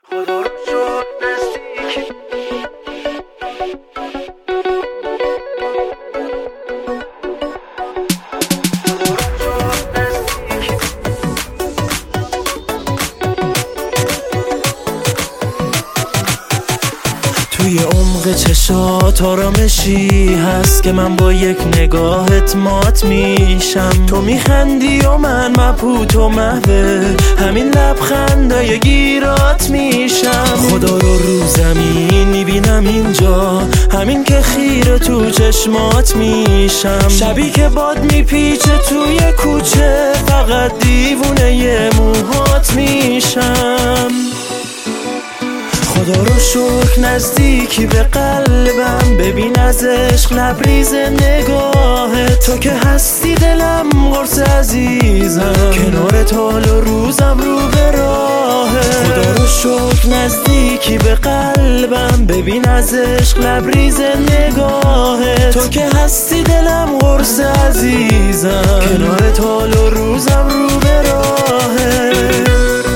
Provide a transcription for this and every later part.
خدا رو شد نزدیکی توی عمق چشات آرامشی هست که من با یک نگاهت مات میشم. تو میخندی و من مبهوت و محو همین لبخندای گیرات میشم. خدا رو زمین میبینم اینجا، همین که خیره تو چشمات میشم. شبی که باد میپیچه توی کوچه فقط دیوونه موهات میشم. خدا رو شکر نزدیکی به قلبم، ببین از عشق لبریز نگاهت. تو که هستی دلم قرص عزیزم، کنارت حال و روزم رو به راهت. خدا رو شکر نزدیکی به قلبم، ببین از عشق لبریز نگاهت. تو که هستی دلم قرص عزیزم، کنارت حال و روزم رو به راهت.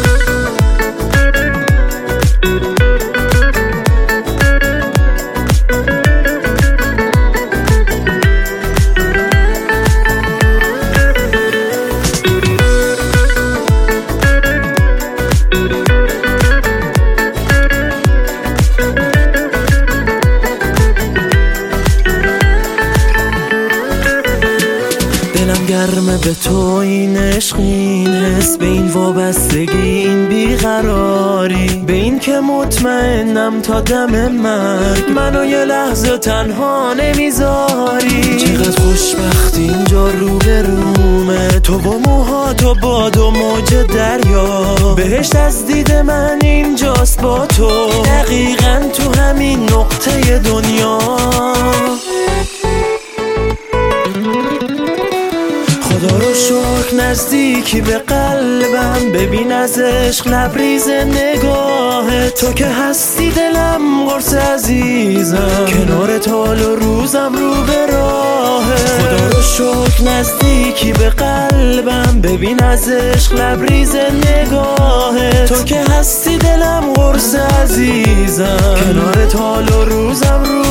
دلم گرمه به تو، این عشق، این حس، به این وابستگی، این بیقراری، به این که مطمئنم تا دم مرگ منو یه لحظه تنها نمیذاری. چقدر خوشبختی اینجا رو به رومه، تو با موهات و باد و موج دریا. بهشت از دید من اینجاست با تو، دقیقاً تو همین نقطه دنیا. خدا رو شکر نزدیکی به قلبم، ببین از عشق لبریز نگاهت. تو که هستی دلم قرص عزیزم، کنارت حال و روزم رو به راهت. خدا رو شکر نزدیکی به قلبم، ببین از عشق لبریز نگاهت. تو که هستی دلم قرص عزیزم، کنارت حال و روزم رو